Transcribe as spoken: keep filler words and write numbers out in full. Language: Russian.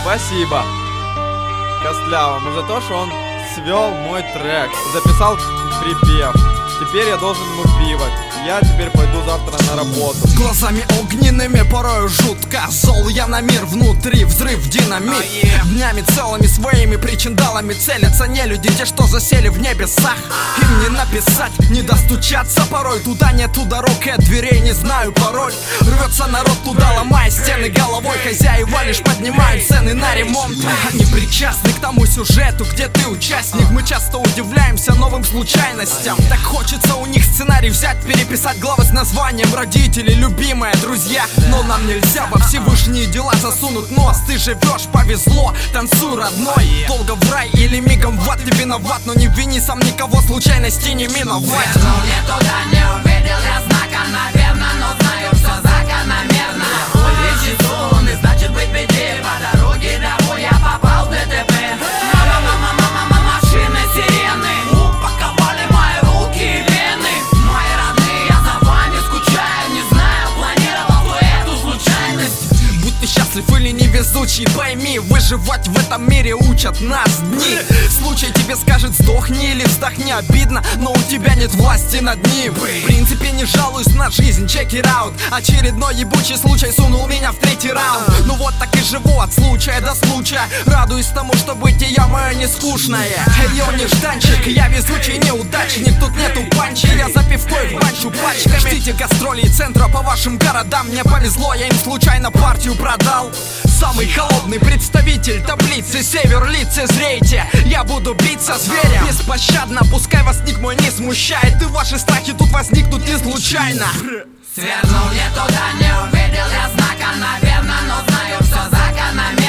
Спасибо Костлявому за то, что он свел мой трек, записал припев. Теперь я должен ему пиво. Я теперь пойду завтра на работу. С глазами огненными, порою жутко зол я на мир внутри, взрыв динамит. oh, yeah. Днями целыми своими причиндалами целятся не люди, те, что засели в небесах. Им не написать, не достучаться порой. Туда нету дорог и от дверей не знаю пароль. Рвется народ туда, ломая стены головой. Хозяева лишь поднимают цены на ремонт. Они причастны к тому сюжету, где ты участник. Мы часто удивляемся новым случайностям. Так хочется у них сценарий взять, переписать главы с названием родители, любимые, друзья. Но нам нельзя во Всевышние дела засунуть нос. Ты живешь, повезло, танцуй, родной. Долго в рай или мигом в ад, ты виноват. Но не вини сам никого, случайности не миновать. Свернул не туда, не увидел я знака, наверное, но знаю, все закономерно. Улицы зоны, значит быть беде. По дороге домой я попал в ДТП. Мама-мама-мама-мама, машины, сирены упаковали мои руки и вены. Мои родные, я за вами скучаю. Не знаю, планировал бы эту случайность. Будь ты счастлив или невезучий, пойми, выживать в этом мире учат нас дни. Случай тебе скажет сдохни или вздохни, обидно, но у тебя нет власти над ним. В принципе не жалуюсь на жизнь, check it out. Очередной ебучий случай сунул меня в третий раунд. Ну вот так и живу от случая до случая. Радуюсь тому, что бытие мое не скучное. Йо, нежданчик, я везучий неудачник. Тут нету панчи, я за пивкой в банчу пачками. Ждите гастролей центра по вашим городам. Мне повезло, я им случайно партию продал. Самый холодный представитель таблицы, север, лицезрейте. Я буду биться зверя беспощадно, пускай вас ник мой не смущает. И ваши страхи тут возникнут не случайно. Свернул не туда, не увидел я знака, наверное, но знаю, все закономерно.